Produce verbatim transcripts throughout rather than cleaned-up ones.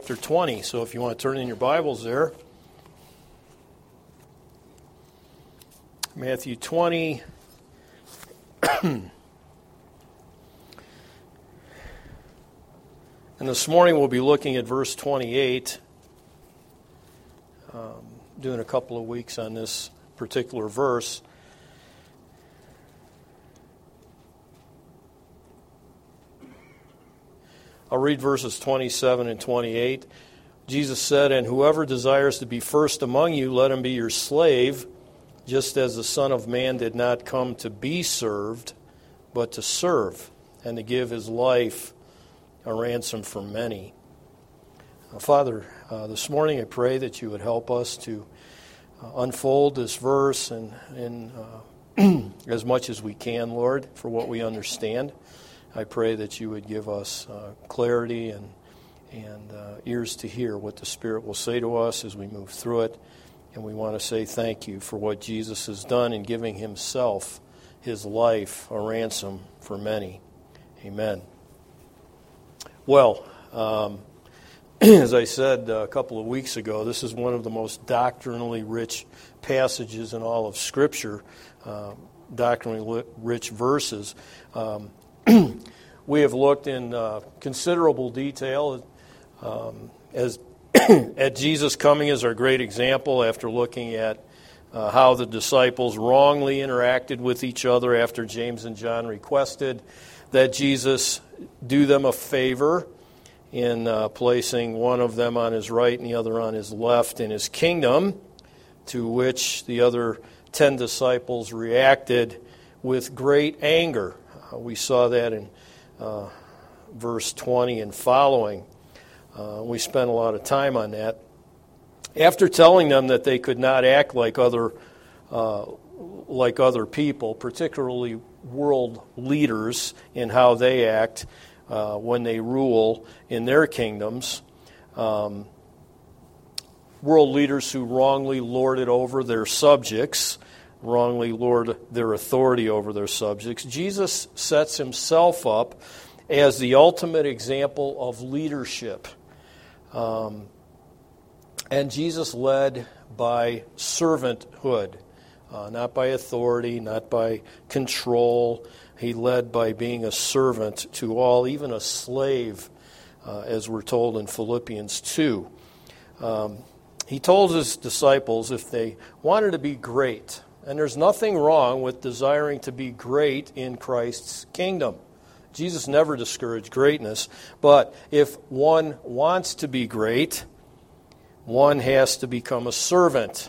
chapter twenty. So if you want to turn in your Bibles there. Matthew twenty. And this morning we'll be looking at verse twenty-eight. Um, doing a couple of weeks on this particular verse. I'll read verses twenty-seven and twenty-eight. Jesus said, "And whoever desires to be first among you, let him be your slave, just as the Son of Man did not come to be served, but to serve, and to give his life a ransom for many." Now, Father, uh, this morning I pray that you would help us to uh, unfold this verse and, and uh, as much as we can, Lord, for what we understand. I pray that you would give us uh, clarity and and uh, ears to hear what the Spirit will say to us as we move through it. And we want to say thank you for what Jesus has done in giving himself, his life, a ransom for many. Amen. Well, um, as I said a couple of weeks ago, this is one of the most doctrinally rich passages in all of Scripture, uh, doctrinally rich verses. Um, we have looked in uh, considerable detail um, as at Jesus' coming as our great example after looking at uh, how the disciples wrongly interacted with each other after James and John requested that Jesus do them a favor in uh, placing one of them on his right and the other on his left in his kingdom, to which the other ten disciples reacted with great anger. Uh, we saw that in uh, verse twenty and following. Uh, we spent a lot of time on that. After telling them that they could not act like other uh, like other people, particularly world leaders in how they act uh, when they rule in their kingdoms, um, world leaders who wrongly lord it over their subjects, wrongly lord their authority over their subjects, Jesus sets himself up as the ultimate example of leadership. Um, and Jesus led by servanthood, uh, not by authority, not by control. He led by being a servant to all, even a slave, uh, as we're told in Philippians two. Um, he told his disciples if they wanted to be great, and there's nothing wrong with desiring to be great in Christ's kingdom. Jesus never discouraged greatness, but if one wants to be great, one has to become a servant.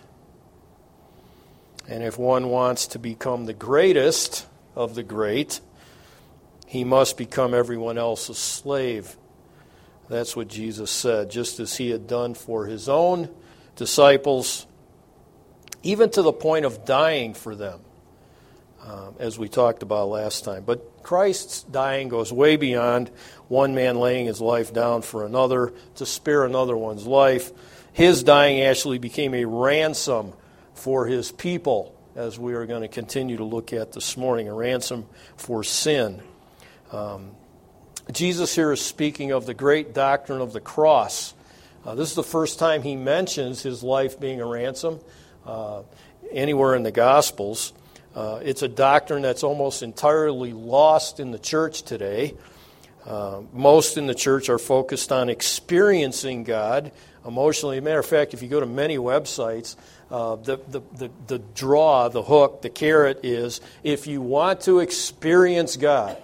And if one wants to become the greatest of the great, he must become everyone else's slave. That's what Jesus said, just as he had done for his own disciples, even to the point of dying for them, um, as we talked about last time. But Christ's dying goes way beyond one man laying his life down for another to spare another one's life. His dying actually became a ransom for his people, as we are going to continue to look at this morning, a ransom for sin. Um, Jesus here is speaking of the great doctrine of the cross. Uh, this is the first time he mentions his life being a ransom uh, anywhere in the Gospels. Uh, it's a doctrine that's almost entirely lost in the church today. Uh, most in the church are focused on experiencing God emotionally. As a matter of fact, if you go to many websites, uh, the, the, the, the draw, the hook, the carrot is, if you want to experience God,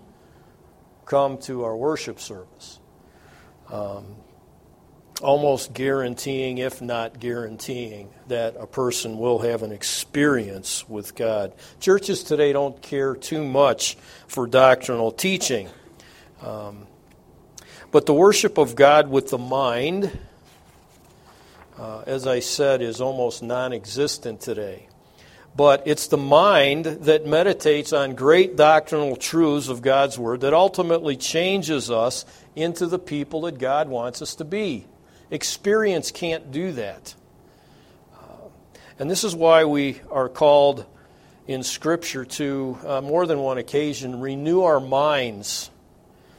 come to our worship service. Um, almost guaranteeing, if not guaranteeing, that a person will have an experience with God. Churches today don't care too much for doctrinal teaching. Um, but the worship of God with the mind, uh, as I said, is almost non-existent today. But it's the mind that meditates on great doctrinal truths of God's Word that ultimately changes us into the people that God wants us to be. Experience can't do that. Uh, and this is why we are called in Scripture to, uh, more than one occasion, renew our minds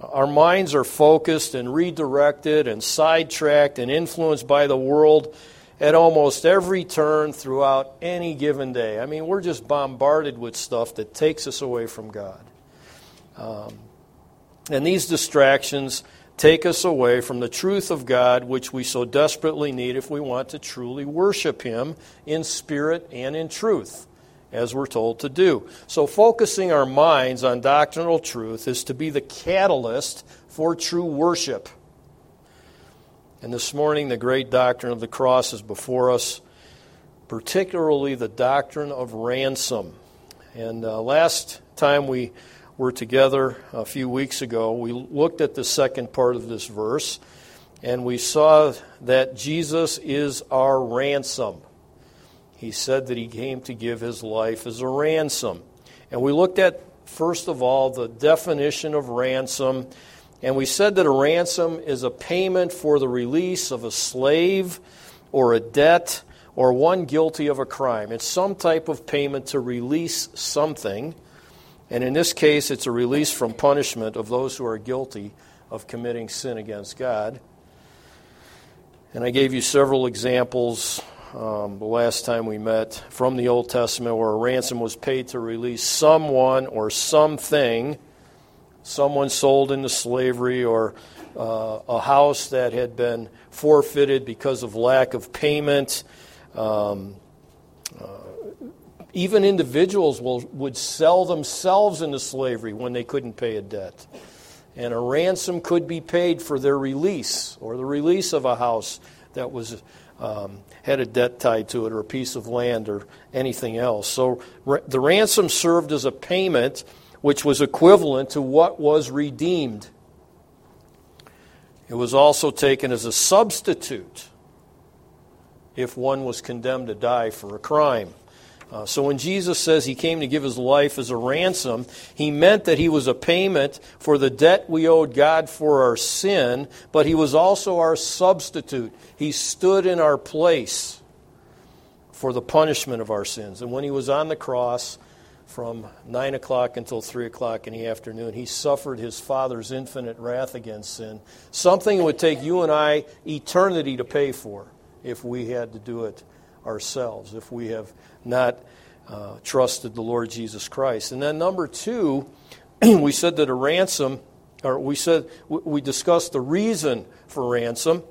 Our minds are focused and redirected and sidetracked and influenced by the world at almost every turn throughout any given day. I mean, we're just bombarded with stuff that takes us away from God. Um, and these distractions take us away from the truth of God, which we so desperately need if we want to truly worship Him in spirit and in truth, as we're told to do. So focusing our minds on doctrinal truth is to be the catalyst for true worship. And this morning, the great doctrine of the cross is before us, particularly the doctrine of ransom. And uh, last time we were together a few weeks ago, we looked at the second part of this verse, and we saw that Jesus is our ransom. He said that He came to give His life as a ransom. And we looked at, first of all, the definition of ransom. And we said that a ransom is a payment for the release of a slave or a debt or one guilty of a crime. It's some type of payment to release something. And in this case, it's a release from punishment of those who are guilty of committing sin against God. And I gave you several examples um, the last time we met from the Old Testament where a ransom was paid to release someone or something, someone sold into slavery, or uh, a house that had been forfeited because of lack of payment. Um, uh, even individuals will, would sell themselves into slavery when they couldn't pay a debt. And a ransom could be paid for their release, or the release of a house that was um, had a debt tied to it, or a piece of land, or anything else. So ra- the ransom served as a payment which was equivalent to what was redeemed. It was also taken as a substitute if one was condemned to die for a crime. Uh, so when Jesus says He came to give His life as a ransom, He meant that He was a payment for the debt we owed God for our sin, but He was also our substitute. He stood in our place for the punishment of our sins. And when He was on the cross, from nine o'clock until three o'clock in the afternoon, He suffered His Father's infinite wrath against sin, something it would take you and I eternity to pay for if we had to do it ourselves, if we have not uh, trusted the Lord Jesus Christ. And then number two, we said that a ransom, or we said we discussed the reason for ransom,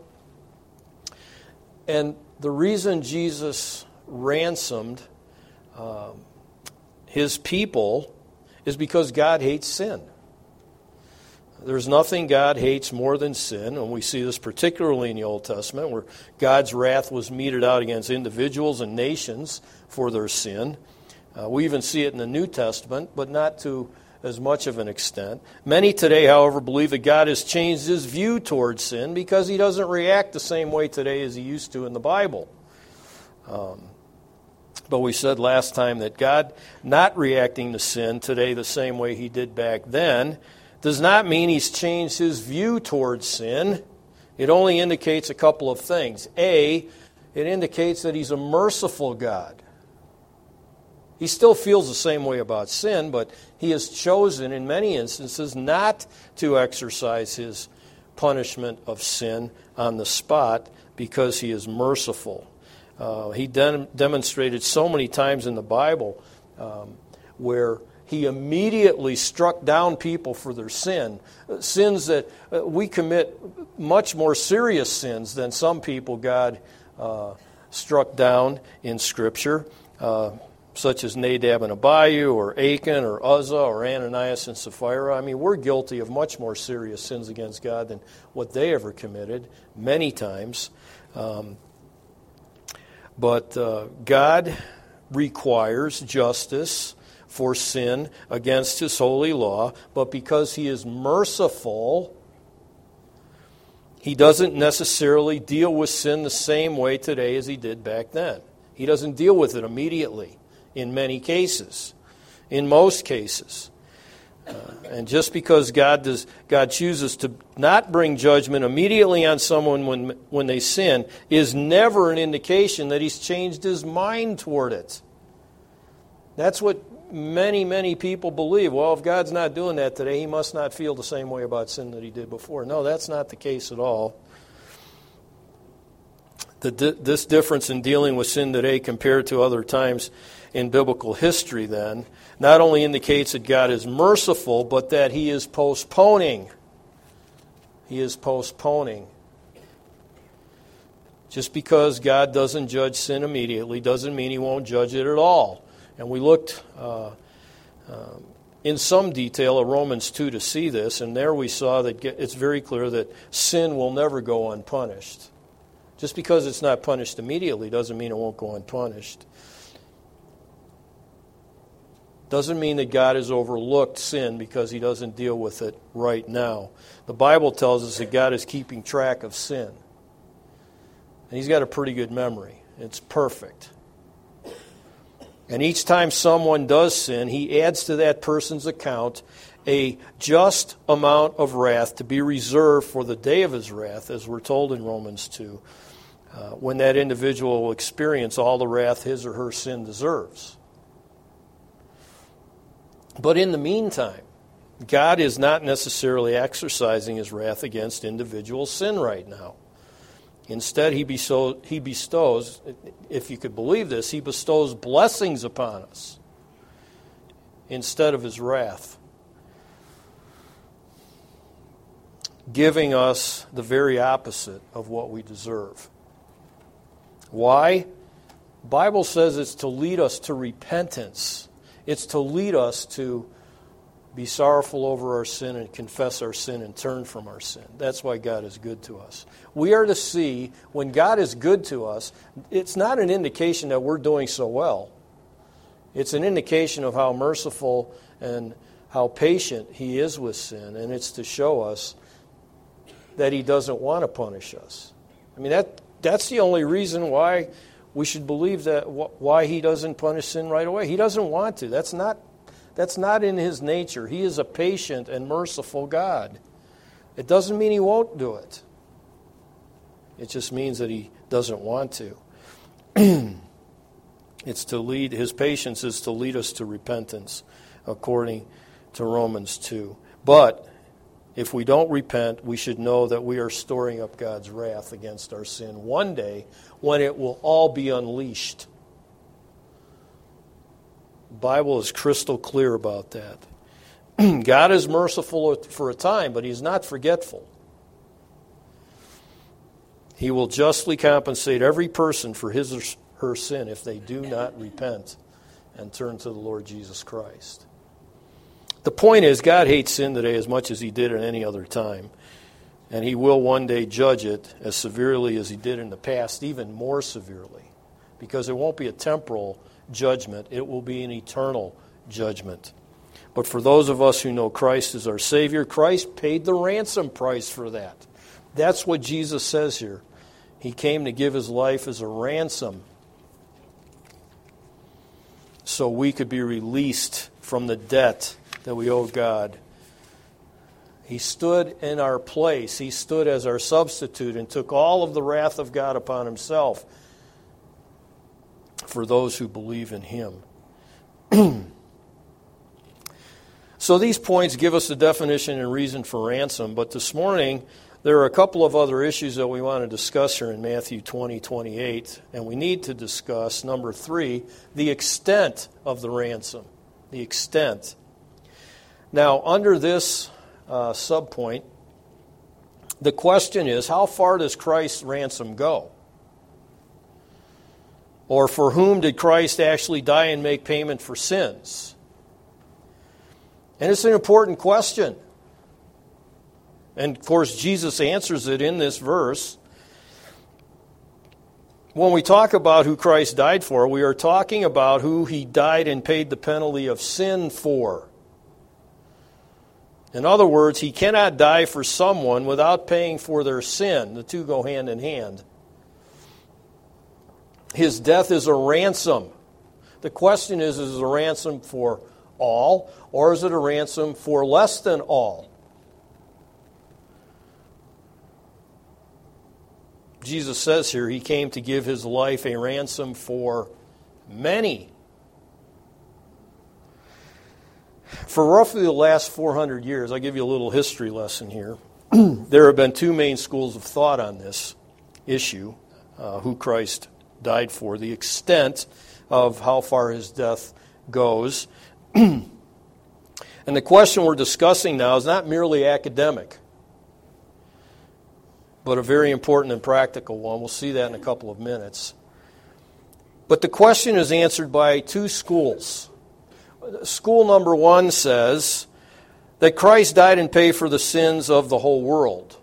and the reason Jesus ransomed um, His people is because God hates sin. There's nothing God hates more than sin, and we see this particularly in the Old Testament, where God's wrath was meted out against individuals and nations for their sin. Uh, we even see it in the New Testament, but not to as much of an extent. Many today, however, believe that God has changed His view towards sin because He doesn't react the same way today as He used to in the Bible. Um, But we said last time that God not reacting to sin today the same way He did back then does not mean He's changed His view towards sin. It only indicates a couple of things. A, it indicates that He's a merciful God. He still feels the same way about sin, but He has chosen in many instances not to exercise His punishment of sin on the spot because He is merciful. Uh, he de- demonstrated so many times in the Bible um, where He immediately struck down people for their sin. Uh, sins that uh, we commit, much more serious sins than some people God uh, struck down in Scripture, uh, such as Nadab and Abihu, or Achan, or Uzzah, or Ananias and Sapphira. I mean, we're guilty of much more serious sins against God than what they ever committed, many times. Um, But uh, God requires justice for sin against His holy law, but because He is merciful, He doesn't necessarily deal with sin the same way today as He did back then. He doesn't deal with it immediately in many cases, in most cases. Uh, and just because God does, God chooses to not bring judgment immediately on someone when when they sin is never an indication that He's changed His mind toward it. That's what many, many people believe, well, if God's not doing that today, he must not feel the same way about sin that he did before. No, that's not the case at all. The, this difference in dealing with sin today compared to other times in biblical history, then, not only indicates that God is merciful, but that he is postponing. He is postponing. Just because God doesn't judge sin immediately doesn't mean he won't judge it at all. And we looked uh, uh, in some detail at Romans two to see this, and there we saw that it's very clear that sin will never go unpunished. Just because it's not punished immediately doesn't mean it won't go unpunished. Doesn't mean that God has overlooked sin because he doesn't deal with it right now. The Bible tells us that God is keeping track of sin. And he's got a pretty good memory. It's perfect. And each time someone does sin, he adds to that person's account a just amount of wrath to be reserved for the day of his wrath, as we're told in Romans two, uh, when that individual will experience all the wrath his or her sin deserves. But in the meantime, God is not necessarily exercising his wrath against individual sin right now. Instead, he bestows, he bestows, if you could believe this, he bestows blessings upon us instead of his wrath, giving us the very opposite of what we deserve. Why? The Bible says it's to lead us to repentance. It's to lead us to be sorrowful over our sin and confess our sin and turn from our sin. That's why God is good to us. We are to see when God is good to us, it's not an indication that we're doing so well. It's an indication of how merciful and how patient he is with sin, and it's to show us that he doesn't want to punish us. I mean, that that's the only reason why we should believe that why he doesn't punish sin right away. He doesn't want to. That's not That's not in his nature. He is a patient and merciful God. It doesn't mean he won't do it. It just means that he doesn't want to. It's to lead, his patience is to lead us to repentance, according to Romans two. But if we don't repent, we should know that we are storing up God's wrath against our sin one day when it will all be unleashed. The Bible is crystal clear about that. God is merciful for a time, but he's not forgetful. He will justly compensate every person for his or her sin if they do not repent and turn to the Lord Jesus Christ. The point is, God hates sin today as much as he did at any other time. And he will one day judge it as severely as he did in the past, even more severely. Because it won't be a temporal judgment, it will be an eternal judgment. But for those of us who know Christ as our Savior, Christ paid the ransom price for that. That's what Jesus says here. He came to give his life as a ransom so we could be released from the debt that we owe God. He stood in our place. He stood as our substitute and took all of the wrath of God upon himself for those who believe in him. So these points give us the definition and reason for ransom, but this morning there are a couple of other issues that we want to discuss here in Matthew twenty, twenty-eight, and we need to discuss, number three, the extent of the ransom. The extent. Now, under this uh, subpoint, the question is, how far does Christ's ransom go? Or for whom did Christ actually die and make payment for sins? And it's an important question. And of course, Jesus answers it in this verse. When we talk about who Christ died for, we are talking about who he died and paid the penalty of sin for. In other words, he cannot die for someone without paying for their sin. The two go hand in hand. His death is a ransom. The question is, is it a ransom for all, or is it a ransom for less than all? Jesus says here he came to give his life a ransom for many. For roughly the last four hundred years, I'll give you a little history lesson here. There have been two main schools of thought on this issue, uh, who Christ died for, the extent of how far his death goes. And the question we're discussing now is not merely academic, but a very important and practical one. We'll see that in a couple of minutes. But the question is answered by two schools. School number one says that Christ died and paid for the sins of the whole world.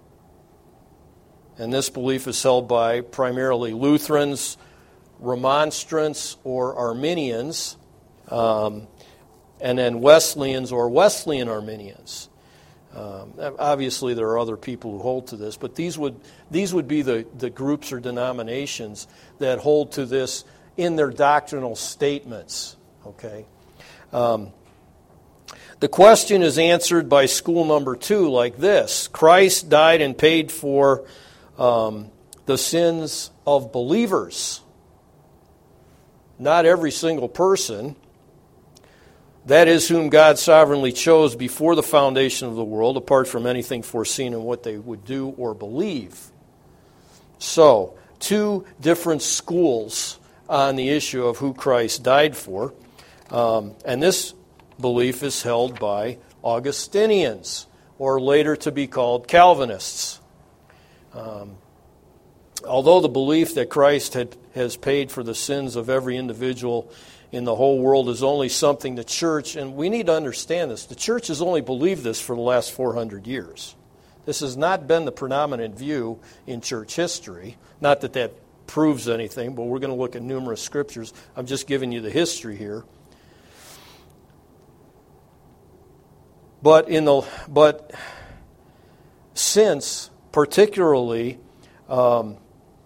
And this belief is held by primarily Lutherans, Remonstrants, or Arminians, um, and then Wesleyans or Wesleyan Arminians. Um, obviously, there are other people who hold to this, but these would these would be the, the groups or denominations that hold to this in their doctrinal statements. Okay, um, the question is answered by school number two like this: Christ died and paid for um, the sins of believers, not every single person. That is, whom God sovereignly chose before the foundation of the world, apart from anything foreseen in what they would do or believe. So, two different schools on the issue of who Christ died for. Um, and this belief is held by Augustinians, or later to be called Calvinists. Um, although the belief that Christ had, has paid for the sins of every individual in the whole world is only something the church, and we need to understand this, the church has only believed this for the last four hundred years. This has not been the predominant view in church history. Not that that proves anything, but we're going to look at numerous scriptures. I'm just giving you the history here. But in the but since particularly um,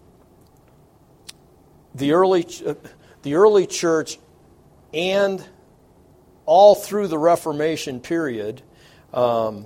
the early the early church, and all through the Reformation period, um,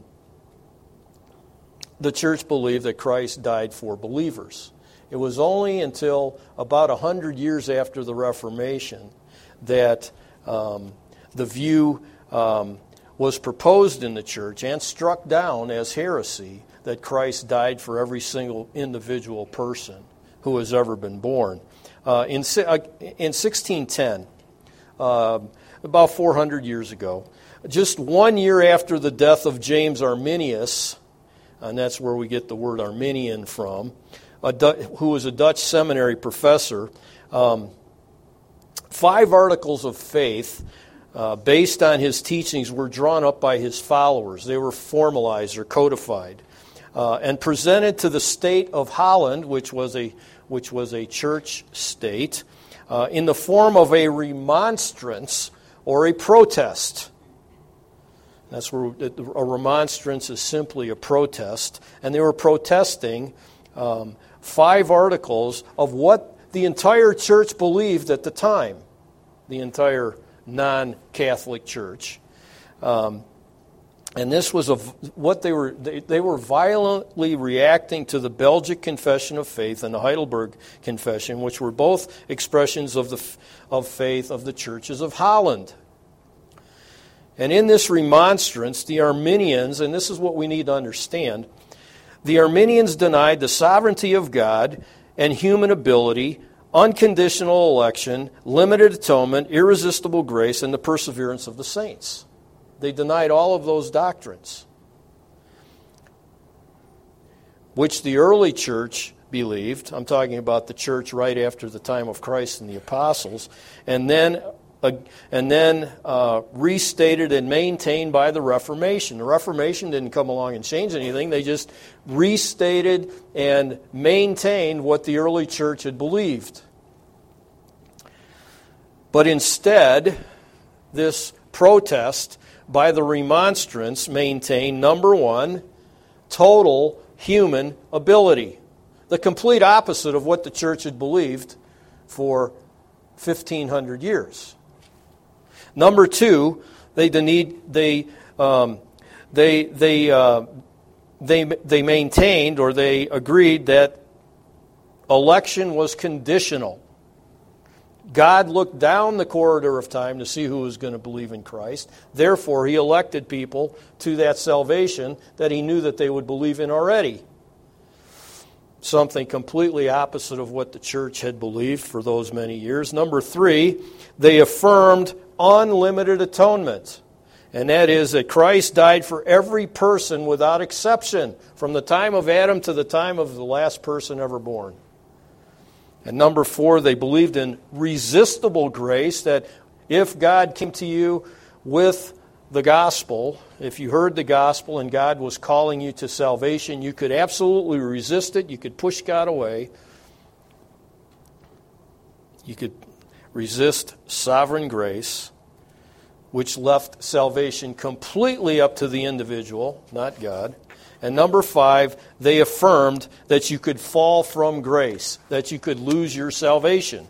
the church believed that Christ died for believers. It was only until about a hundred years after the Reformation that um, the view um, was proposed in the church and struck down as heresy that Christ died for every single individual person who has ever been born. Uh, in, uh, in sixteen ten, uh, about four hundred years ago, just one year after the death of James Arminius, and that's where we get the word Arminian from, a Du- who was a Dutch seminary professor, um, five articles of faith uh, based on his teachings were drawn up by his followers. They were formalized or codified uh, and presented to the state of Holland, which was a which was a church state, uh, in the form of a remonstrance or a protest. That's where a remonstrance is simply a protest. And they were protesting um, five articles of what the entire church believed at the time, the entire non-Catholic church. Um, And this was a, what they were, they, they were violently reacting to the Belgic Confession of Faith and the Heidelberg Confession, which were both expressions of the of faith of the churches of Holland. And in this remonstrance, the Arminians, and this is what we need to understand, the Arminians denied the sovereignty of God and human ability, unconditional election, limited atonement, irresistible grace, and the perseverance of the saints. They denied all of those doctrines, which the early church believed. I'm talking about the church right after the time of Christ and the apostles, and then uh, and then uh, restated and maintained by the Reformation. The Reformation didn't come along and change anything. They just restated and maintained what the early church had believed. But instead, this protest by the remonstrance maintained, number one, total human ability. The complete opposite of what the church had believed for fifteen hundred years. Number two, they need they um, they they uh, they they maintained or they agreed that election was conditional. God looked down the corridor of time to see who was going to believe in Christ. Therefore, he elected people to that salvation that he knew that they would believe in already. Something completely opposite of what the church had believed for those many years. Number three, they affirmed unlimited atonement. And that is that Christ died for every person without exception, from the time of Adam to the time of the last person ever born. And number four, they believed in resistible grace, that if God came to you with the gospel, if you heard the gospel and God was calling you to salvation, you could absolutely resist it. You could push God away. You could resist sovereign grace, which left salvation completely up to the individual, not God. And number five, they affirmed that you could fall from grace, that you could lose your salvation.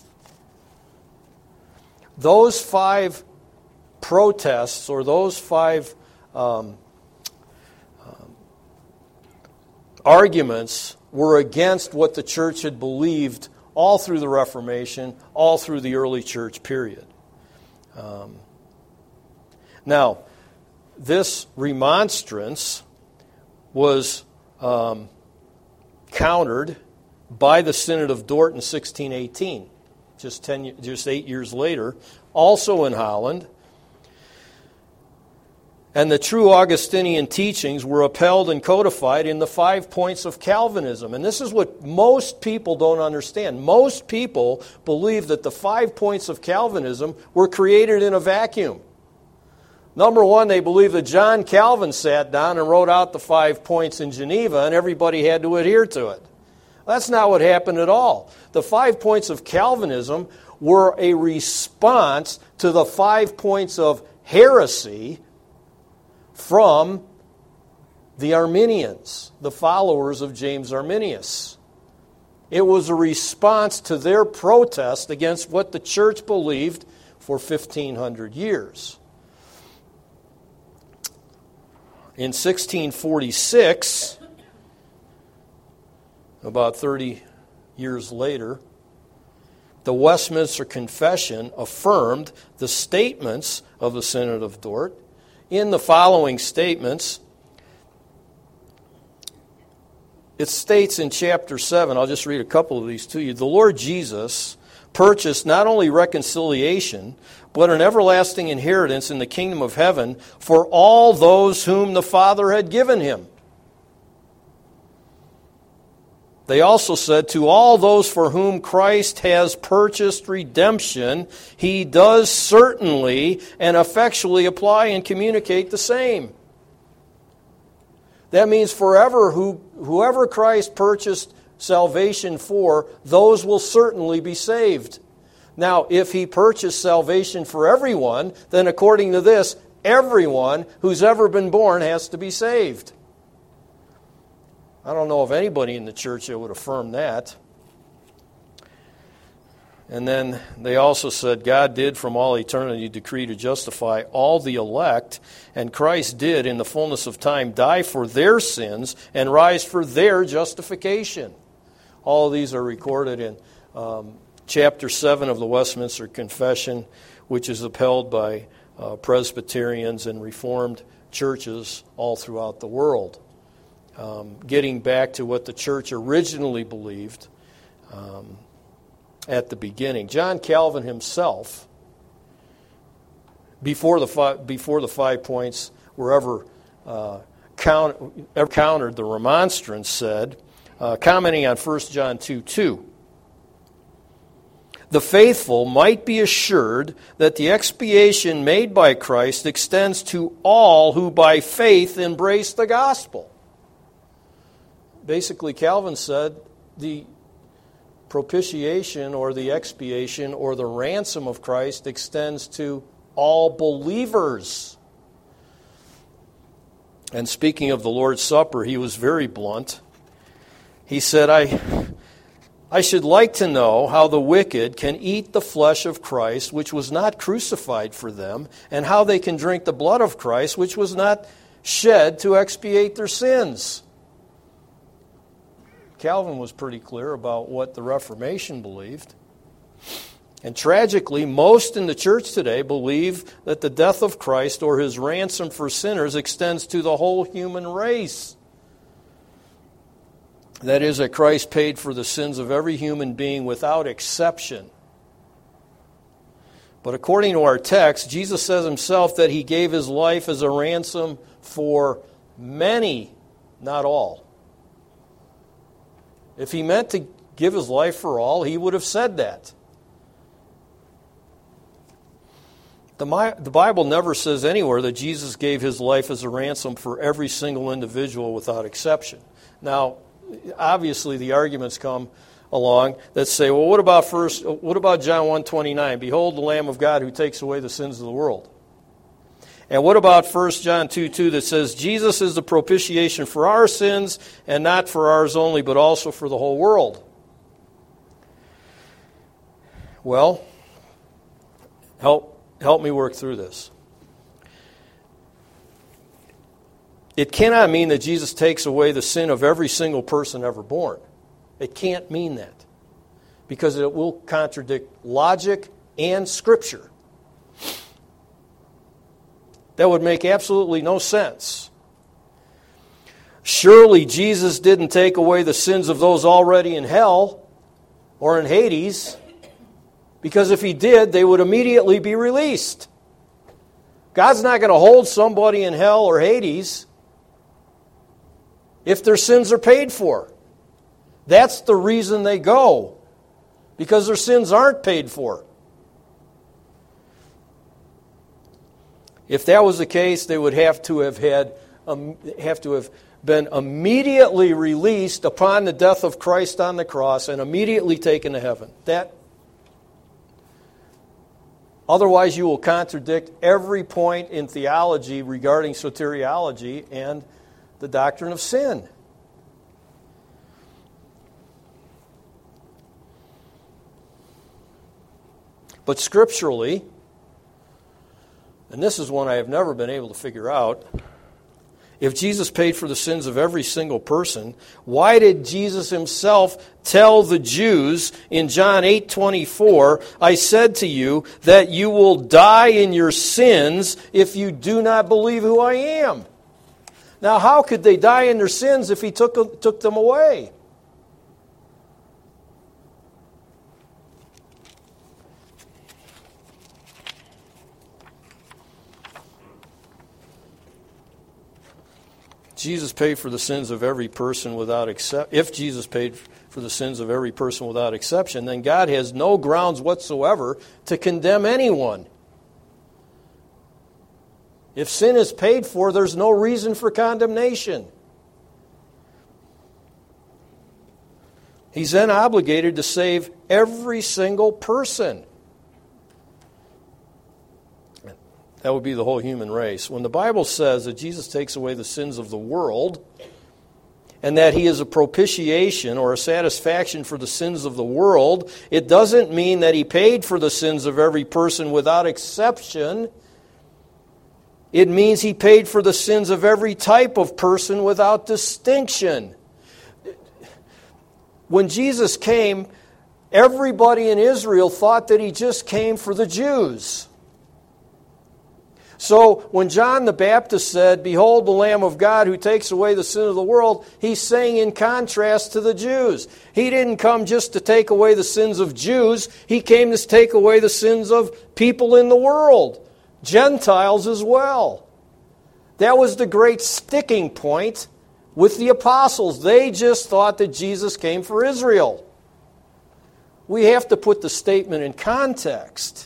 Those five protests, or those five um, um, arguments, were against what the church had believed all through the Reformation, all through the early church period. Um, now, this remonstrance was um, countered by the Synod of Dort in sixteen eighteen, just ten, just eight years later, also in Holland. And the true Augustinian teachings were upheld and codified in the five points of Calvinism. And this is what most people don't understand. Most people believe that the five points of Calvinism were created in a vacuum. Number one, they believe that John Calvin sat down and wrote out the five points in Geneva and everybody had to adhere to it. That's not what happened at all. The five points of Calvinism were a response to the five points of heresy from the Arminians, the followers of James Arminius. It was a response to their protest against what the church believed for fifteen hundred years. In sixteen forty-six, about thirty years later, the Westminster Confession affirmed the statements of the Synod of Dort. In the following statements, it states in chapter seven, I'll just read a couple of these to you, the Lord Jesus purchased not only reconciliation, but an everlasting inheritance in the kingdom of heaven for all those whom the Father had given him. They also said, to all those for whom Christ has purchased redemption, he does certainly and effectually apply and communicate the same. That means forever, who, whoever Christ purchased salvation for, those will certainly be saved. Now, if he purchased salvation for everyone, then according to this, everyone who's ever been born has to be saved. I don't know of anybody in the church that would affirm that. And then they also said God did from all eternity decree to justify all the elect, and Christ did in the fullness of time die for their sins and rise for their justification. All of these are recorded in um, chapter seven of the Westminster Confession, which is upheld by uh, Presbyterians and Reformed churches all throughout the world. Um, getting back to what the church originally believed um, at the beginning. John Calvin himself, before the five, before the five points were ever, uh, count, ever countered, the remonstrance said, uh, commenting on First John two two, the faithful might be assured that the expiation made by Christ extends to all who by faith embrace the gospel. Basically, Calvin said the propitiation or the expiation or the ransom of Christ extends to all believers. And speaking of the Lord's Supper, he was very blunt. He said, I, I should like to know how the wicked can eat the flesh of Christ, which was not crucified for them, and how they can drink the blood of Christ, which was not shed to expiate their sins. Calvin was pretty clear about what the Reformation believed. And tragically, most in the church today believe that the death of Christ or his ransom for sinners extends to the whole human race. That is, that Christ paid for the sins of every human being without exception. But according to our text, Jesus says himself that he gave his life as a ransom for many, not all. If he meant to give his life for all, he would have said that. The, the Bible never says anywhere that Jesus gave his life as a ransom for every single individual without exception. Now, obviously the arguments come along that say, well, what about first? What about John one twenty-nine? Behold the Lamb of God who takes away the sins of the world. And what about First John two two that says, Jesus is the propitiation for our sins, and not for ours only, but also for the whole world? Well, help help me work through this. It cannot mean that Jesus takes away the sin of every single person ever born. It can't mean that, because it will contradict logic and Scripture. That would make absolutely no sense. Surely Jesus didn't take away the sins of those already in hell or in Hades, because if he did, they would immediately be released. God's not going to hold somebody in hell or Hades if their sins are paid for. That's the reason they go, because their sins aren't paid for. If that was the case, they would have to have had um, have to have been immediately released upon the death of Christ on the cross and immediately taken to heaven. That otherwise you will contradict every point in theology regarding soteriology and the doctrine of sin. But scripturally, and this is one I have never been able to figure out, if Jesus paid for the sins of every single person, why did Jesus himself tell the Jews in John eight twenty-four, I said to you that you will die in your sins if you do not believe who I am? Now, how could they die in their sins if he took, took them away? Jesus paid for the sins of every person without exception. If Jesus paid for the sins of every person without exception, then God has no grounds whatsoever to condemn anyone. If sin is paid for, there's no reason for condemnation. He's then obligated to save every single person. That would be the whole human race. When the Bible says that Jesus takes away the sins of the world, and that he is a propitiation or a satisfaction for the sins of the world, it doesn't mean that he paid for the sins of every person without exception. It means he paid for the sins of every type of person without distinction. When Jesus came, everybody in Israel thought that he just came for the Jews. So when John the Baptist said, behold the Lamb of God who takes away the sin of the world, he's saying in contrast to the Jews. He didn't come just to take away the sins of Jews. He came to take away the sins of people in the world, Gentiles as well. That was the great sticking point with the apostles. They just thought that Jesus came for Israel. We have to put the statement in context.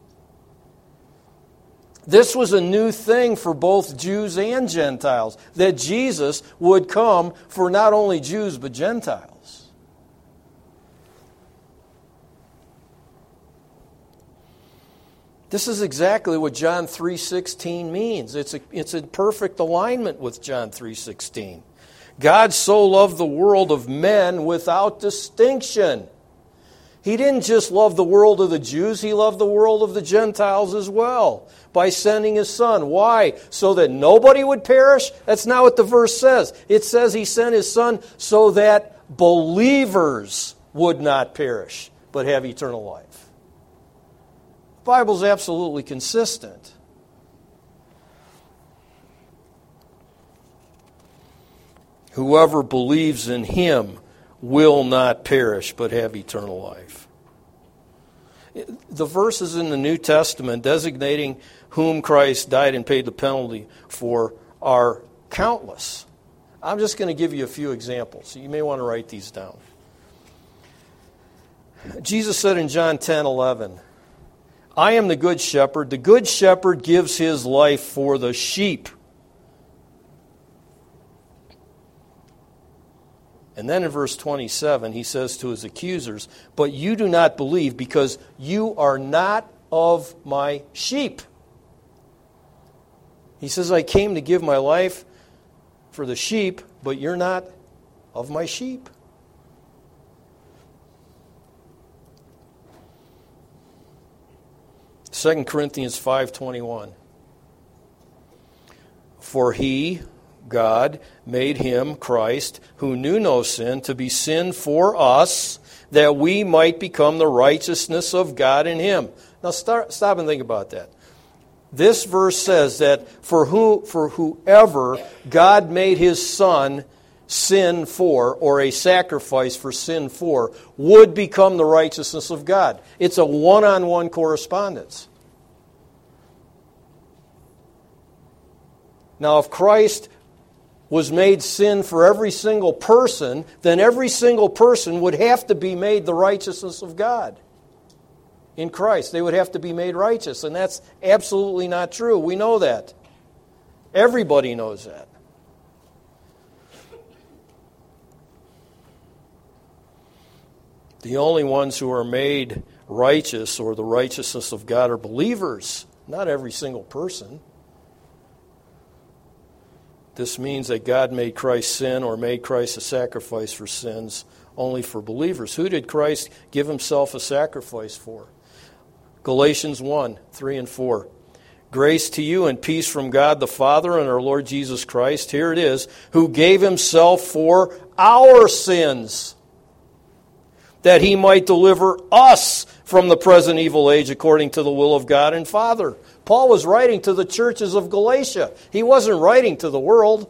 This was a new thing for both Jews and Gentiles, that Jesus would come for not only Jews but Gentiles. This is exactly what John three sixteen means. It's a, it's in perfect alignment with John three sixteen. God so loved the world of men without distinction. He didn't just love the world of the Jews, he loved the world of the Gentiles as well by sending his Son. Why? So that nobody would perish? That's not what the verse says. It says he sent his Son so that believers would not perish, but have eternal life. Bible's absolutely consistent. Whoever believes in him will not perish, but have eternal life. The verses in the New Testament designating whom Christ died and paid the penalty for are countless. I'm just going to give you a few examples. You may want to write these down. Jesus said in John ten eleven, I am the good shepherd. The good shepherd gives his life for the sheep. And then in verse twenty-seven, he says to his accusers, but you do not believe because you are not of my sheep. He says, I came to give my life for the sheep, but you're not of my sheep. Second Corinthians five twenty-one. For he, God, made him, Christ, who knew no sin, to be sin for us, that we might become the righteousness of God in him. Now start, stop and think about that. This verse says that for who, for whoever God made his Son sin for, or a sacrifice for sin for, would become the righteousness of God. It's a one-on-one correspondence. Now, if Christ was made sin for every single person, then every single person would have to be made the righteousness of God. In Christ, they would have to be made righteous, and that's absolutely not true. We know that. Everybody knows that. The only ones who are made righteous or the righteousness of God are believers, not every single person. This means that God made Christ sin or made Christ a sacrifice for sins only for believers. Who did Christ give himself a sacrifice for? Galatians one, three and four. Grace to you and peace from God the Father and our Lord Jesus Christ. Here it is. Who gave himself for our sins, that he might deliver us from the present evil age according to the will of God and Father. Paul was writing to the churches of Galatia. He wasn't writing to the world.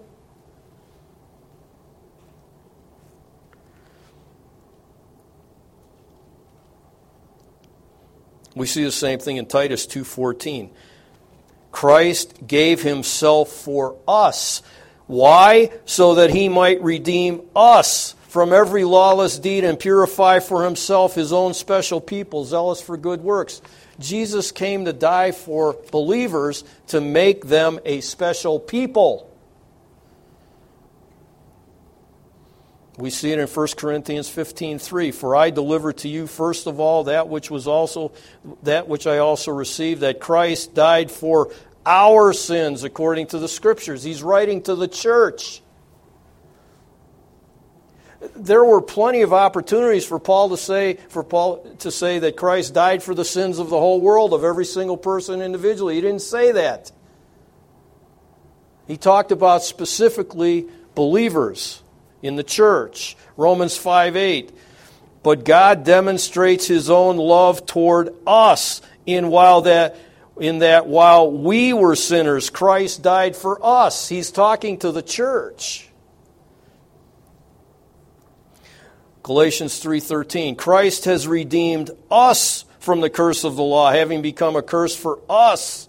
We see the same thing in Titus two fourteen. Christ gave himself for us. Why? So that he might redeem us from every lawless deed and purify for himself his own special people, zealous for good works. Jesus came to die for believers to make them a special people. We see it in First Corinthians fifteen three. For I delivered to you first of all that which was also that which I also received, that Christ died for our sins according to the Scriptures. He's writing to the church. There were plenty of opportunities for Paul to say for Paul to say that Christ died for the sins of the whole world, of every single person individually. He didn't say that. He talked about specifically believers in the church. Romans five eight. But God demonstrates his own love toward us in while that in that while we were sinners, Christ died for us. He's talking to the church. Galatians three thirteen, Christ has redeemed us from the curse of the law, having become a curse for us.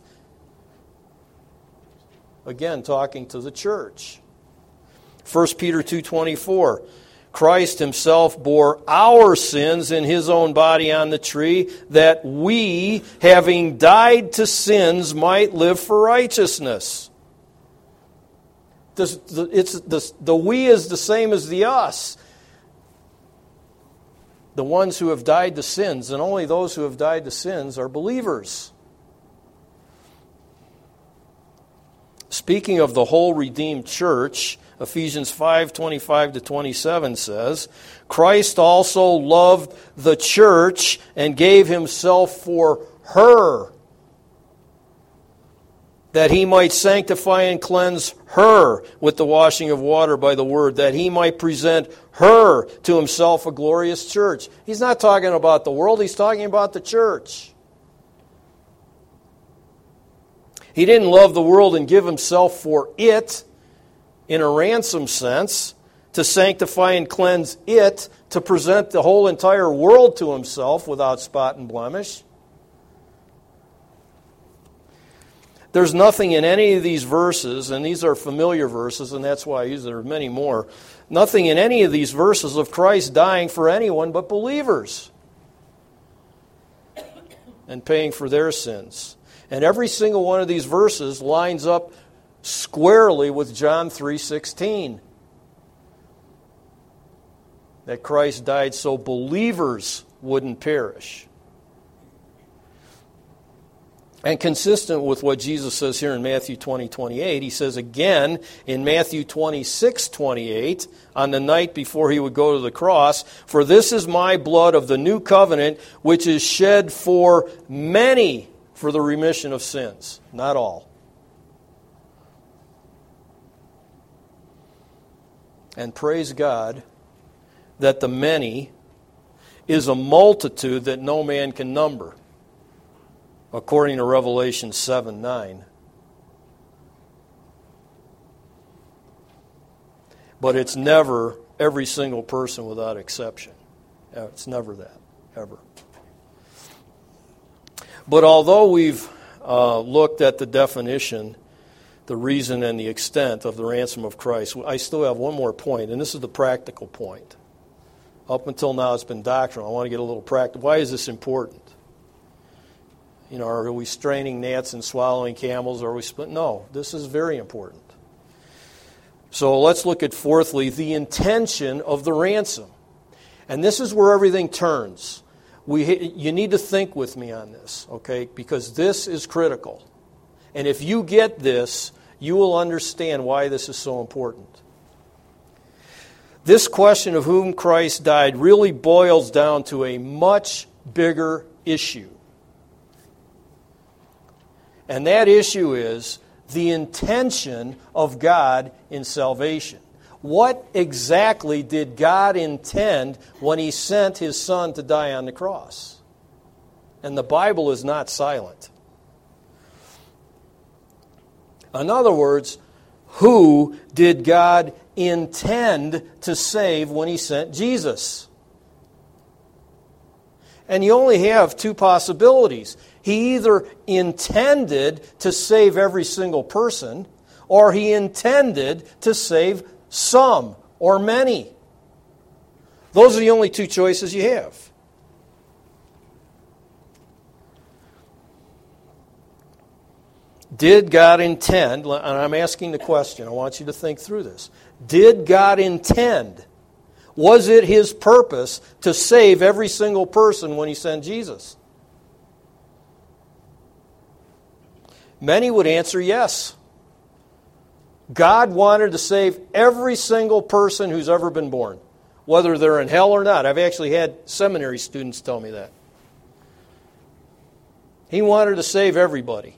Again, talking to the church. First Peter two twenty-four, Christ himself bore our sins in his own body on the tree, that we, having died to sins, might live for righteousness. This, the, it's, the, the we is the same as the us. The ones who have died to sins, and only those who have died to sins are believers. Speaking of the whole redeemed church, Ephesians five twenty-five to twenty-seven says, Christ also loved the church and gave himself for her, that he might sanctify and cleanse her with the washing of water by the word, that he might present her to himself a glorious church. He's not talking about the world, he's talking about the church. He didn't love the world and give himself for it in a ransom sense, to sanctify and cleanse it, to present the whole entire world to himself without spot and blemish. There's nothing in any of these verses, and these are familiar verses, and that's why I use there are many more, nothing in any of these verses of Christ dying for anyone but believers and paying for their sins. And every single one of these verses lines up squarely with John three sixteen. That Christ died so believers wouldn't perish. And consistent with what Jesus says here in Matthew twenty twenty-eight, he says again in Matthew twenty-six twenty-eight, on the night before he would go to the cross, "For this is my blood of the new covenant, which is shed for many for the remission of sins." Not all. And praise God that the many is a multitude that no man can number, according to Revelation seven nine. But it's never every single person without exception. It's never that, ever. But although we've uh, looked at the definition, the reason and the extent of the ransom of Christ, I still have one more point, and this is the practical point. Up until now it's been doctrinal. I want to get a little practical. Why is this important? You know, are we straining gnats and swallowing camels? Are we split? No, this is very important. So let's look at, fourthly, the intention of the ransom. And this is where everything turns. We, you need to think with me on this, okay? Because this is critical. And if you get this, you will understand why this is so important. This question of whom Christ died really boils down to a much bigger issue. And that issue is the intention of God in salvation. What exactly did God intend when He sent His Son to die on the cross? And the Bible is not silent. In other words, who did God intend to save when He sent Jesus? And you only have two possibilities. He either intended to save every single person, or He intended to save some or many. Those are the only two choices you have. Did God intend, and I'm asking the question, I want you to think through this. Did God intend, was it His purpose to save every single person when He sent Jesus? Many would answer yes. God wanted to save every single person who's ever been born, whether they're in hell or not. I've actually had seminary students tell me that. He wanted to save everybody.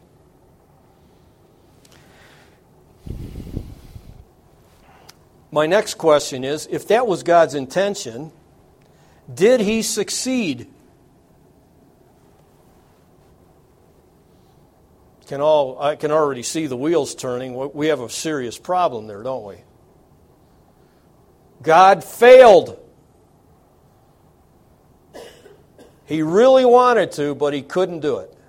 My next question is, if that was God's intention, did He succeed? Can all, I can already see the wheels turning. We have a serious problem there, don't we? God failed. He really wanted to, but He couldn't do it.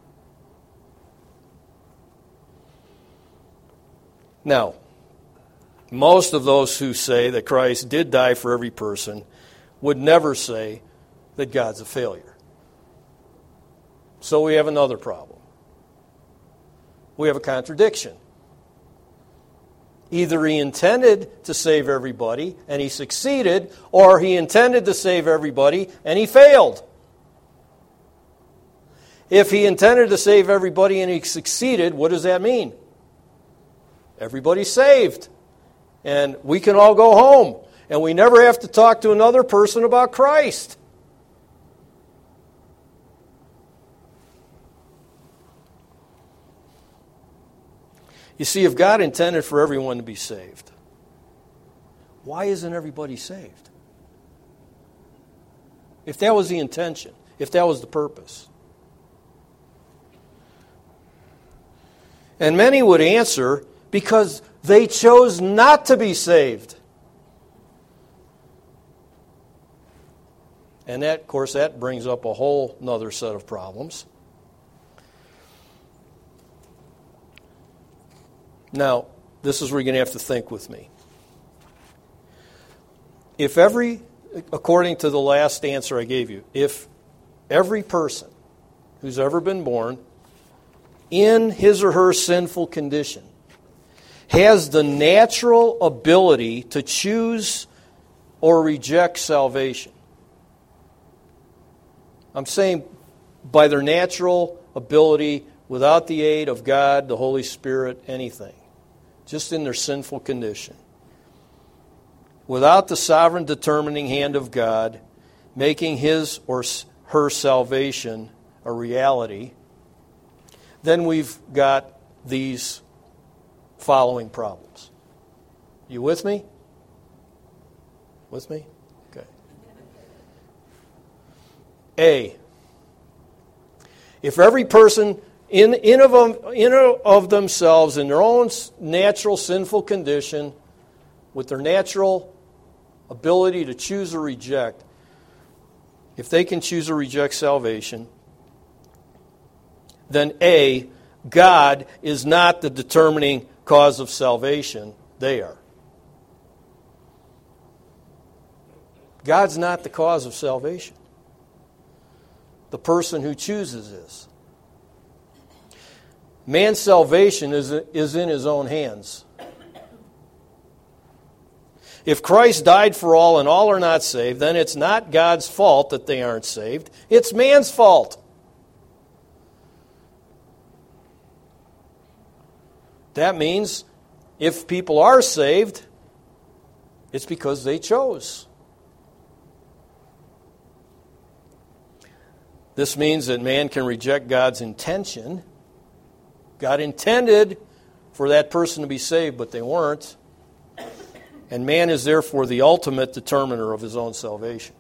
Now, most of those who say that Christ did die for every person would never say that God's a failure. So we have another problem. We have a contradiction. Either He intended to save everybody and He succeeded, or He intended to save everybody and He failed. If He intended to save everybody and He succeeded, what does that mean? Everybody's saved. And we can all go home. And we never have to talk to another person about Christ. You see, if God intended for everyone to be saved, why isn't everybody saved? If that was the intention, if that was the purpose. And many would answer, because they chose not to be saved. And that, of course, that brings up a whole nother set of problems. Now, this is where you're going to have to think with me. If every, according to the last answer I gave you, if every person who's ever been born in his or her sinful condition has the natural ability to choose or reject salvation, I'm saying by their natural ability, without the aid of God, the Holy Spirit, anything, just in their sinful condition, without the sovereign determining hand of God, making his or her salvation a reality, then we've got these following problems. You with me? With me? Okay. A, if every person in, in, of, them, in of themselves, in their own natural sinful condition, with their natural ability to choose or reject, if they can choose or reject salvation, then A, God is not the determining cause of salvation. They are. God's not the cause of salvation. The person who chooses is. Man's salvation is, is in his own hands. If Christ died for all and all are not saved, then it's not God's fault that they aren't saved. It's man's fault. That means if people are saved, it's because they chose. This means that man can reject God's intention. God intended for that person to be saved, but they weren't. And man is therefore the ultimate determiner of his own salvation.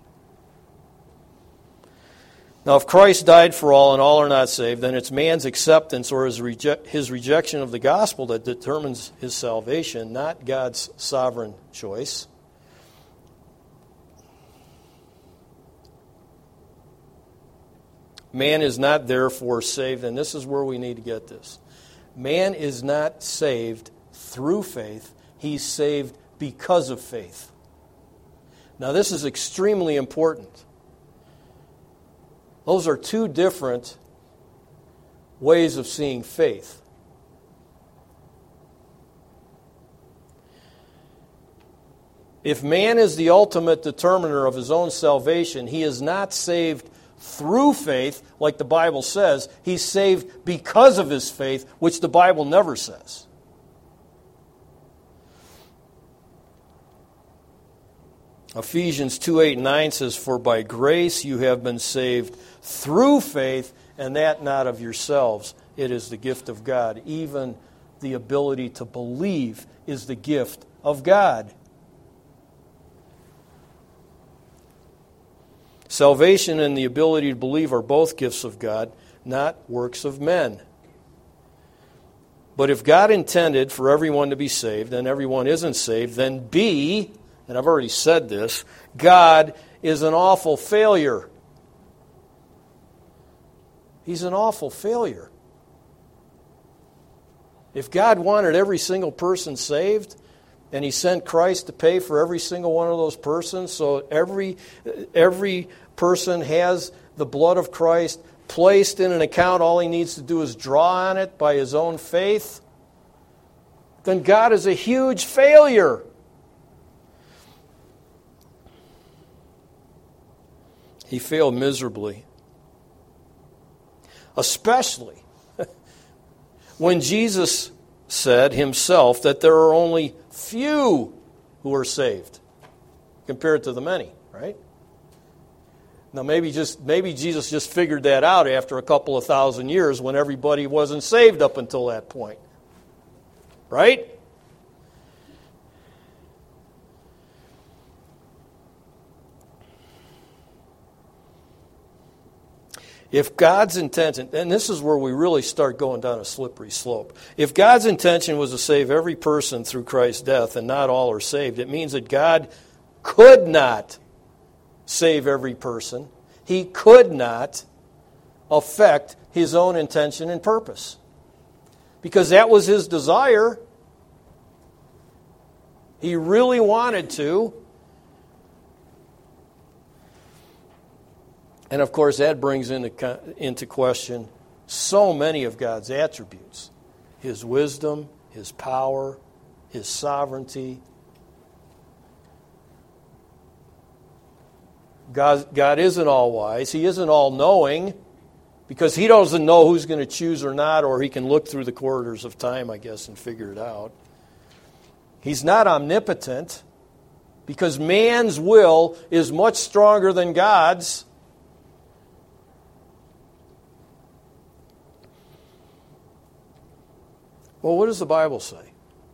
Now, if Christ died for all and all are not saved, then it's man's acceptance or his, reject, his rejection of the gospel that determines his salvation, not God's sovereign choice. Man is not therefore saved, and this is where we need to get this. Man is not saved through faith. He's saved because of faith. Now, this is extremely important. Those are two different ways of seeing faith. If man is the ultimate determiner of his own salvation, he is not saved through faith, like the Bible says. He's saved because of his faith, which the Bible never says. Ephesians two, eight, and nine says, "For by grace you have been saved through faith, and that not of yourselves. It is the gift of God." Even the ability to believe is the gift of God. Salvation and the ability to believe are both gifts of God, not works of men. But if God intended for everyone to be saved, and everyone isn't saved, then B, and I've already said this, God is an awful failure. He's an awful failure. If God wanted every single person saved, and He sent Christ to pay for every single one of those persons, so every every person has the blood of Christ placed in an account, all he needs to do is draw on it by his own faith, then God is a huge failure. He failed miserably. Especially when Jesus said himself that there are only few who are saved compared to the many, right? Now maybe just maybe Jesus just figured that out after a couple of thousand years when everybody wasn't saved up until that point. Right? If God's intention, and this is where we really start going down a slippery slope. If God's intention was to save every person through Christ's death and not all are saved, it means that God could not save every person. He could not affect His own intention and purpose. Because that was His desire. He really wanted to. And of course, that brings into, into question so many of God's attributes. His wisdom, His power, His sovereignty. God, God isn't all-wise. He isn't all-knowing because He doesn't know who's going to choose or not, or He can look through the corridors of time, I guess, and figure it out. He's not omnipotent because man's will is much stronger than God's. Well, what does the Bible say?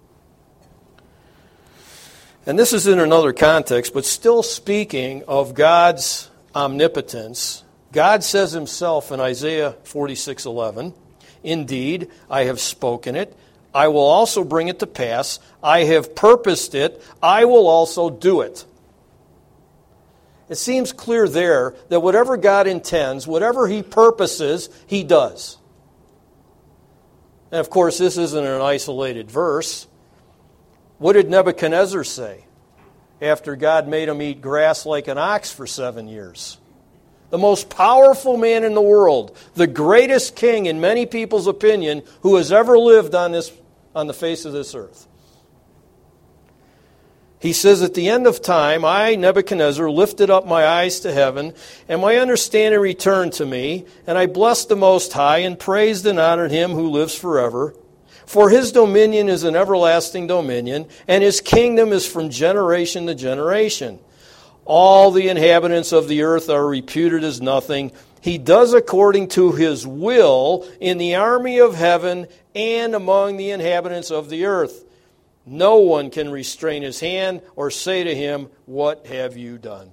And this is in another context, but still speaking of God's omnipotence, God says Himself in Isaiah forty-six eleven, "Indeed, I have spoken it. I will also bring it to pass. I have purposed it. I will also do it." It seems clear there that whatever God intends, whatever He purposes, He does. And of course, this isn't an isolated verse. What did Nebuchadnezzar say after God made him eat grass like an ox for seven years? The most powerful man in the world, the greatest king in many people's opinion who has ever lived on this on the face of this earth. He says, "At the end of time, I, Nebuchadnezzar, lifted up my eyes to heaven, and my understanding returned to me, and I blessed the Most High, and praised and honored Him who lives forever. For His dominion is an everlasting dominion, and His kingdom is from generation to generation. All the inhabitants of the earth are reputed as nothing. He does according to His will in the army of heaven and among the inhabitants of the earth. No one can restrain His hand or say to Him, 'What have you done?'"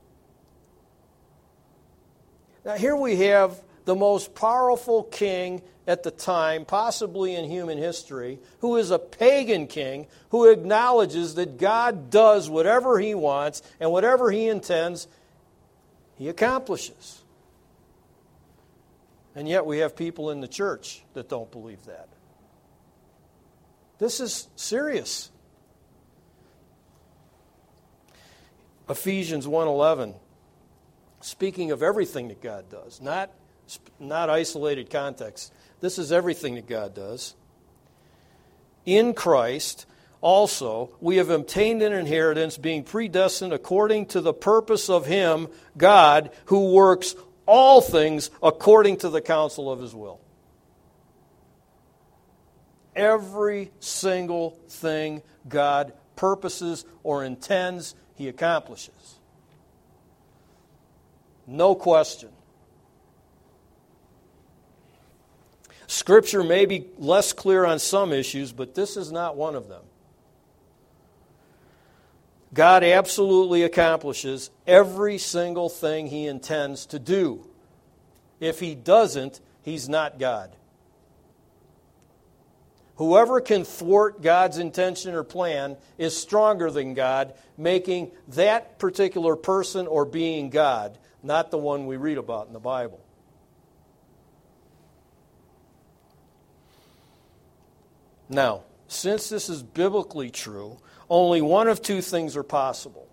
Now here we have the most powerful king at the time, possibly in human history, who is a pagan king who acknowledges that God does whatever He wants and whatever He intends, He accomplishes. And yet we have people in the church that don't believe that. This is serious. Ephesians one eleven, speaking of everything that God does, not, not isolated context. This is everything that God does. "In Christ also we have obtained an inheritance, being predestined according to the purpose of Him, God, who works all things according to the counsel of His will." Every single thing God purposes or intends, He accomplishes. No question. Scripture may be less clear on some issues, but this is not one of them. God absolutely accomplishes every single thing He intends to do. If He doesn't, He's not God. Whoever can thwart God's intention or plan is stronger than God, making that particular person or being God, not the one we read about in the Bible. Now, since this is biblically true, only one of two things are possible.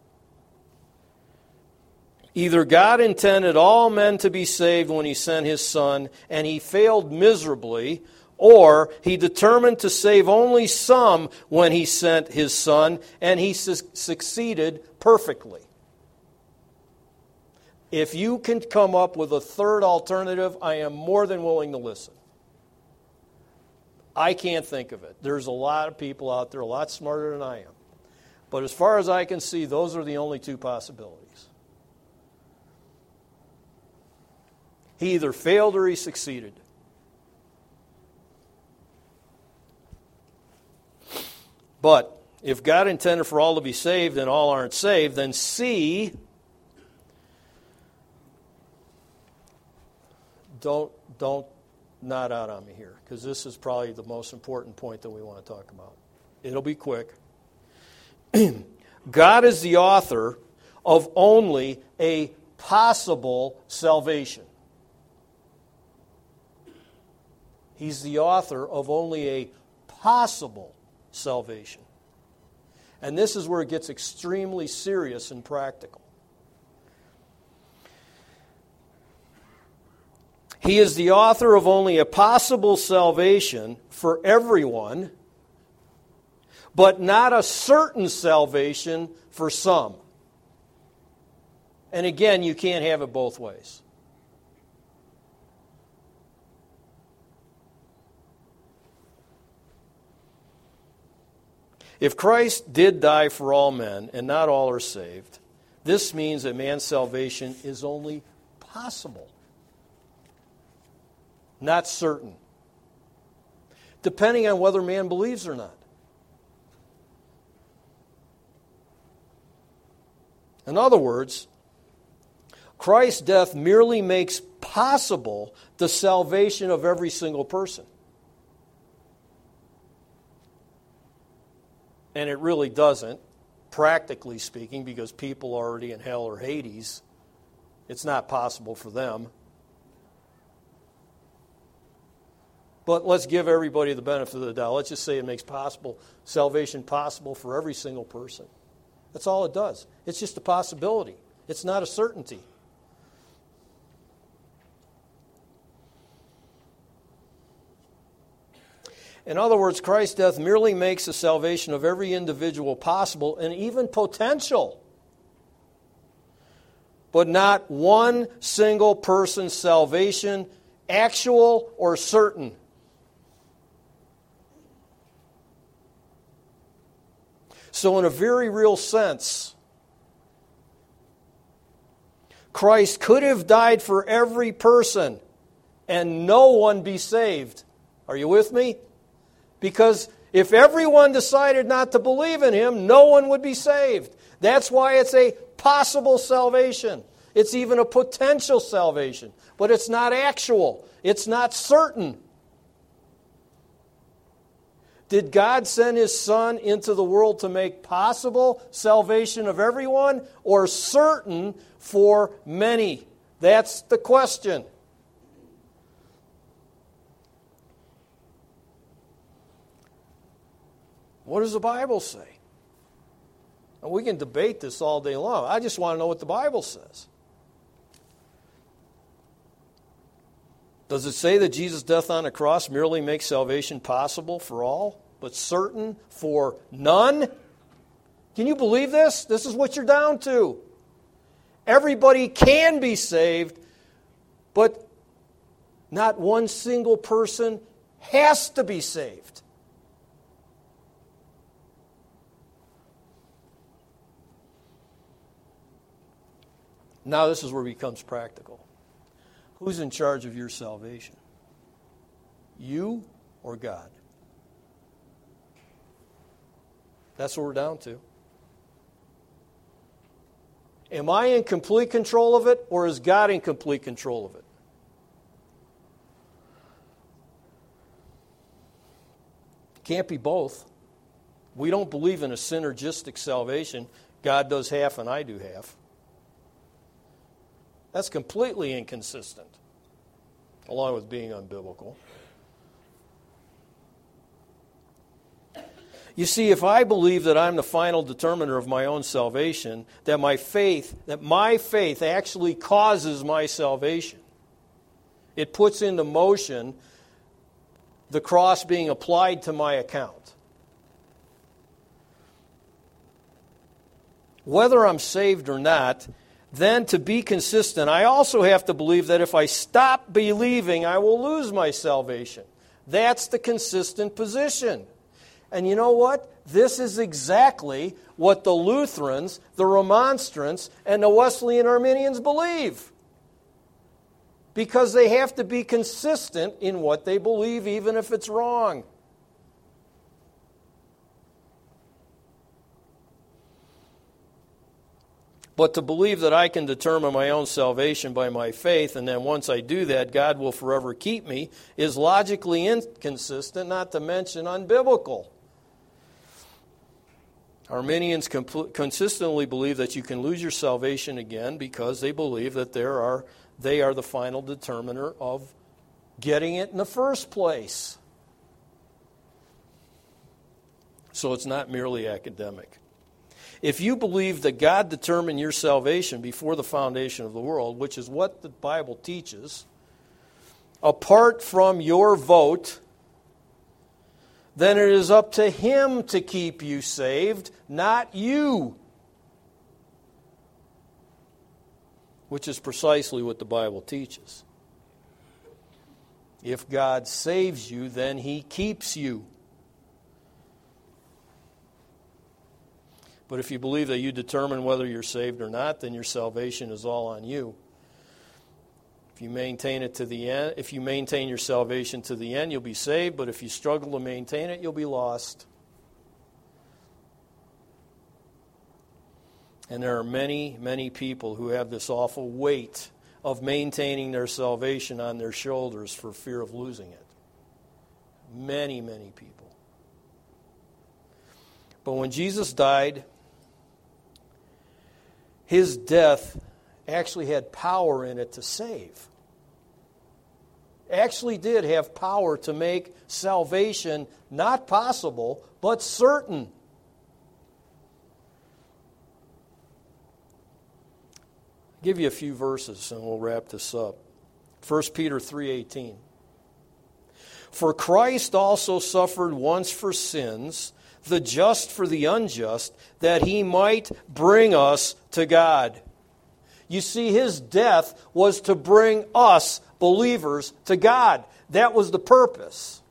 Either God intended all men to be saved when He sent His Son, and He failed miserably, or He determined to save only some when He sent His Son, and He su- succeeded perfectly. If you can come up with a third alternative, I am more than willing to listen. I can't think of it. There's a lot of people out there a lot smarter than I am. But as far as I can see, those are the only two possibilities. He either failed or He succeeded. But if God intended for all to be saved and all aren't saved, then C, don't, don't nod out on me here, because this is probably the most important point that we want to talk about. It'll be quick. God is the author of only a possible salvation. He's the author of only a possible salvation. And this is where it gets extremely serious and practical. He is the author of only a possible salvation for everyone, but not a certain salvation for some. And again, you can't have it both ways. If Christ did die for all men, and not all are saved, this means that man's salvation is only possible, not certain, depending on whether man believes or not. In other words, Christ's death merely makes possible the salvation of every single person. And it really doesn't, practically speaking, because people are already in hell or Hades. It's not possible for them. But let's give everybody the benefit of the doubt. Let's just say it makes possible salvation possible for every single person. That's all it does. It's just a possibility. It's not a certainty. In other words, Christ's death merely makes the salvation of every individual possible and even potential, but not one single person's salvation, actual or certain. So in a very real sense, Christ could have died for every person and no one be saved. Are you with me? Because if everyone decided not to believe in Him, no one would be saved. That's why it's a possible salvation. It's even a potential salvation. But it's not actual. It's not certain. Did God send His Son into the world to make possible salvation of everyone, or certain for many? That's the question. What does the Bible say? And we can debate this all day long. I just want to know what the Bible says. Does it say that Jesus' death on the cross merely makes salvation possible for all, but certain for none? Can you believe this? This is what you're down to. Everybody can be saved, but not one single person has to be saved. Now this is where it becomes practical. Who's in charge of your salvation? You or God? That's what we're down to. Am I in complete control of it, or is God in complete control of it? Can't be both. We don't believe in a synergistic salvation. God does half and I do half. That's completely inconsistent, along with being unbiblical. You see, if I believe that I'm the final determiner of my own salvation, that my faith, that my faith actually causes my salvation, it puts into motion the cross being applied to my account. Whether I'm saved or not, then to be consistent, I also have to believe that if I stop believing, I will lose my salvation. That's the consistent position. And you know what? This is exactly what the Lutherans, the Remonstrants, and the Wesleyan Arminians believe. Because they have to be consistent in what they believe, even if it's wrong. But to believe that I can determine my own salvation by my faith, and then once I do that, God will forever keep me, is logically inconsistent, not to mention unbiblical. Arminians compl- consistently believe that you can lose your salvation again because they believe that there are they are the final determiner of getting it in the first place. So it's not merely academic. If you believe that God determined your salvation before the foundation of the world, which is what the Bible teaches, apart from your vote, then it is up to Him to keep you saved, not you. Which is precisely what the Bible teaches. If God saves you, then He keeps you. But if you believe that you determine whether you're saved or not, then your salvation is all on you. If you maintain it to the end, if you maintain your salvation to the end, you'll be saved, but if you struggle to maintain it, you'll be lost. And there are many, many people who have this awful weight of maintaining their salvation on their shoulders for fear of losing it. Many, many people. But when Jesus died, His death actually had power in it to save. Actually did have power to make salvation not possible, but certain. I'll give you a few verses and we'll wrap this up. First Peter three eighteen. For Christ also suffered once for sins, the just for the unjust, that He might bring us to God. You see, His death was to bring us, believers, to God. That was the purpose.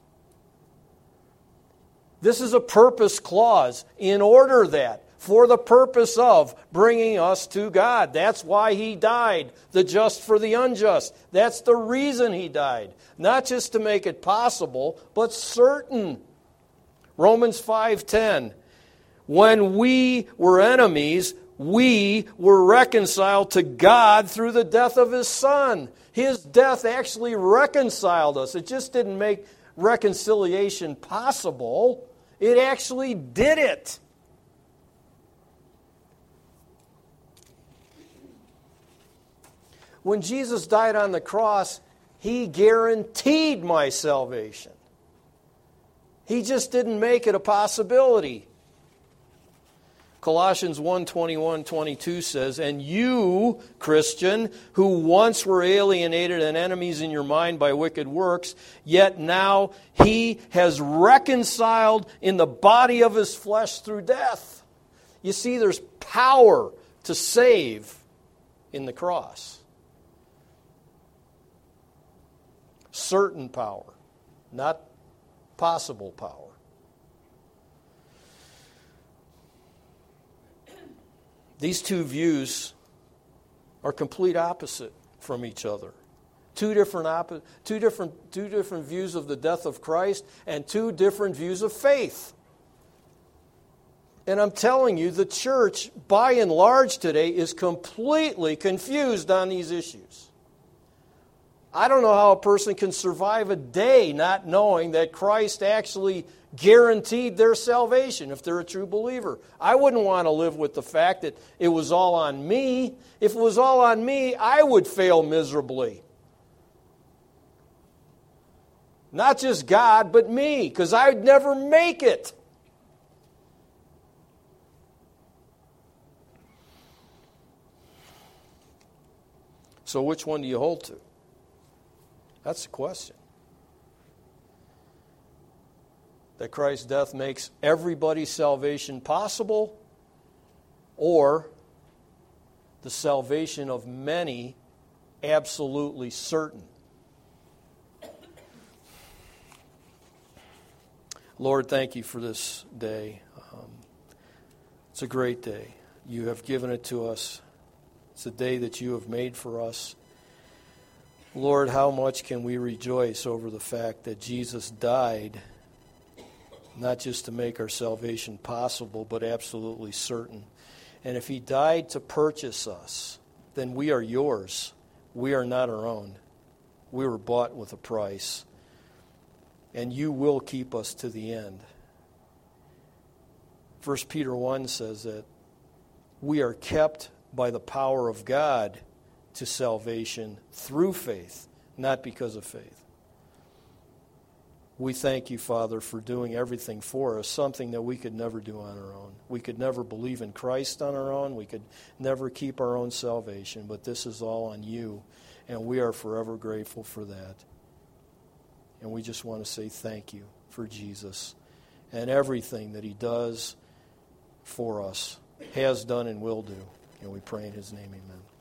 This is a purpose clause. In order that, for the purpose of bringing us to God. That's why He died, the just for the unjust. That's the reason He died. Not just to make it possible, but certain. Romans five ten, when we were enemies, we were reconciled to God through the death of His Son. His death actually reconciled us. It just didn't make reconciliation possible. It actually did it. When Jesus died on the cross, He guaranteed my salvation. He just didn't make it a possibility. Colossians one twenty-one twenty-two says, and you, Christian, who once were alienated and enemies in your mind by wicked works, yet now He has reconciled in the body of His flesh through death. You see, there's power to save in the cross. Certain power, not possible power. These two views are complete opposite from each other. Two different, oppo- two different, two different views of the death of Christ and two different views of faith. And I'm telling you, the church, by and large today, is completely confused on these issues. I don't know how a person can survive a day not knowing that Christ actually guaranteed their salvation if they're a true believer. I wouldn't want to live with the fact that it was all on me. If it was all on me, I would fail miserably. Not just God, but me, because I'd never make it. So which one do you hold to? That's the question. That Christ's death makes everybody's salvation possible, or the salvation of many absolutely certain. Lord, thank You for this day. Um, it's a great day. You have given it to us. It's a day that You have made for us. Lord, how much can we rejoice over the fact that Jesus died, not just to make our salvation possible, but absolutely certain. And if he died to purchase us, then we are yours. We are not our own. We were bought with a price. And you will keep us to the end. First Peter one says that we are kept by the power of God to salvation through faith, not because of faith. We thank you, Father, for doing everything for us, something that we could never do on our own. We could never believe in Christ on our own. We could never keep our own salvation, but this is all on you, and we are forever grateful for that. And we just want to say thank you for Jesus and everything that he does for us, has done and will do. And we pray in his name, amen.